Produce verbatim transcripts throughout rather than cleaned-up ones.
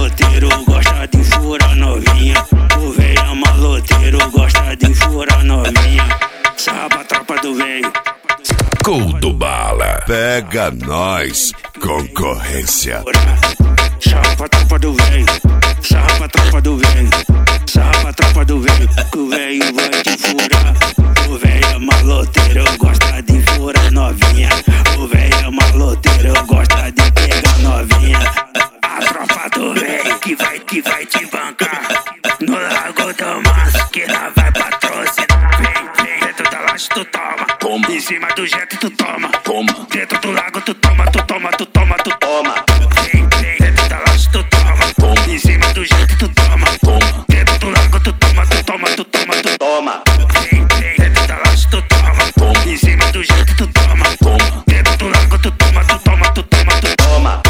maloteiro, gosta de furar novinha. O véio é maloteiro, gosta de furar novinha. Sarra pra tropa do véio. Culto Bala. Pega nós, concorrência. Sarra pra tropa do véio. Sarra pra tropa do véio. Sarra pra tropa do véio. Que o véio vai te furar. O véio é maloteiro, gosta de furar novinha. O véio é maloteiro, gosta de pegar novinha. A tropa do véio que vai, que vai te bancar. No Lago do Massa, que ela vai patrocinar. Vem, vem, dentro da laje tu toma. Toma. Em cima do jet tu toma. Toma. Dentro do lago tu toma, tu toma, tu toma, tu toma. Vem, vem, dentro da laje tu toma. Toma. Em cima do jet tu toma. Toma. Dentro do lago tu toma, tu toma, tu toma, tu toma. Vem, vem, dentro da laje tu toma. Toma. Em cima do jet tu toma. Toma. Dentro do lago tu toma, tu toma, tu toma, tu toma.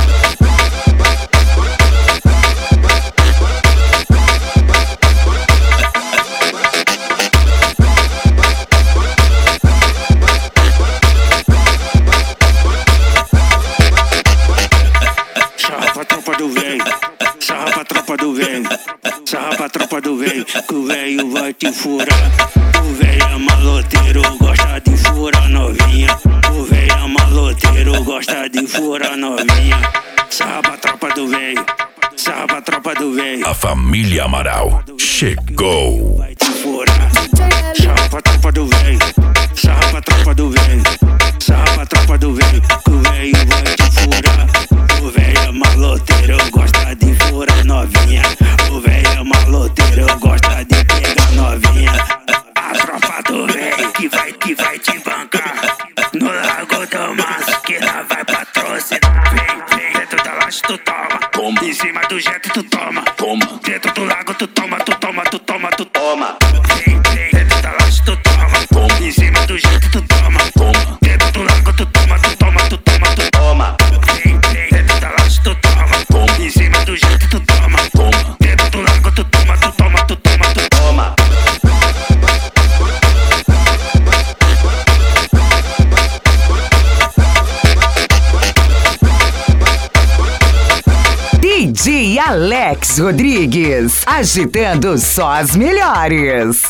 Sarra pra tropa do véio, sarra pra tropa do véio, sarra pra tropa do véio, que o véio vai te furar. O véio é maloteiro, gosta de furar novinha. O véio é maloteiro, gosta de furar novinha. Sarra pra tropa do véio, sarra pra tropa do véio. A família Amaral chegou. Vai te furar. Sarra pra tropa do véio, sarra pra tropa do véio, sarra pra tropa do véio, que o véio vai te furar. O véio é maloteiro, gosta de furar novinha. O véio é maloteiro, gosta de pegar novinha. A tropa do véio que vai, que vai te bancar. No Lago do Massa, que ela vai patrocinar. Vem, vem, dentro da laje tu toma. Toma. Em cima do jet tu toma. Toma. Dentro do lago tu toma, tu toma, tu toma, tu toma. Vem, vem, dentro da laje tu toma. Toma. Em cima do jet tu toma. Toma. Dentro do lago tu toma, tu toma, tu toma, tu toma. Vem, vem, dentro da laje tu toma. Toma. Em cima do jet tu toma. Toma. Dentro do lago tu toma, tu toma, tu toma, tu toma. D J Alex Rodrigues, agitando só as melhores.